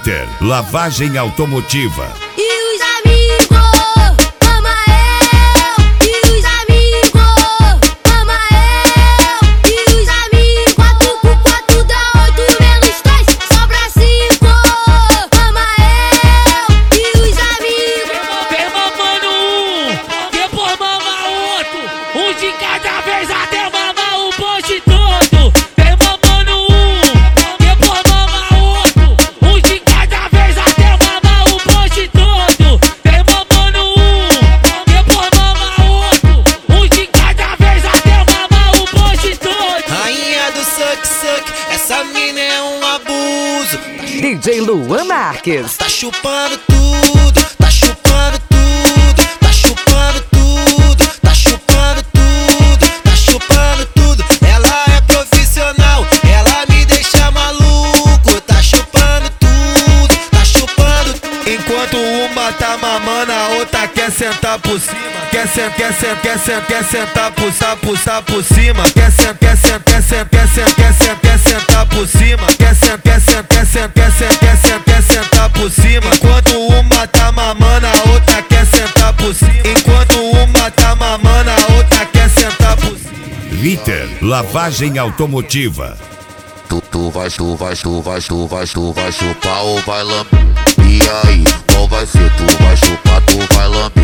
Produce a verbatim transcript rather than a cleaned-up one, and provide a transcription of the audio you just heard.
Vitter, lavagem automotiva. E os amigos, ama eu. E os amigos, ama eu. E os amigos, quatro por quatro dá oito menos três, sobra cinco. Ama eu. E os amigos. Vem mamando um, depois mama outro. Um de cada vez até mamar o bonde todo. Vem mamando um, depois mama outro. Um de cada vez até mamar o bonde todo. Vem mamando um, depois mama outro. Um de cada vez até mamar o bonde todo. Rainha do suck suck, essa mina é um abuso. D J Luan Marques. Tá chupando tudo, tá chupando tudo, tá chupando tudo, tá chupando tudo, tá chupando tudo. Ela é profissional, ela me deixa maluco. Tá chupando tudo, tá chupando tudo. Enquanto uma tá mamando, a outra quer sentar por cima. Quer sentar, quer sentar, quer sentar, quer sentar por, por, por cima. Quer sentar, quer sentar, quer sentar, quer sentar, quer sentar, quer sentar por cima. Quer sentar, quer sentar, quer sentar, quer sentar, quer sentar, quer sentar por cima. Enquanto uma tá mamando, a outra quer sentar por cima. Enquanto uma tá mamando, a outra quer sentar por cima. Vitter, lavagem automotiva. Tu, tu vai, tu vai, tu vai, tu vai, tu vai chupar ou vai lamber? E aí, qual vai ser? Tu vai chupar, tu vai lamber?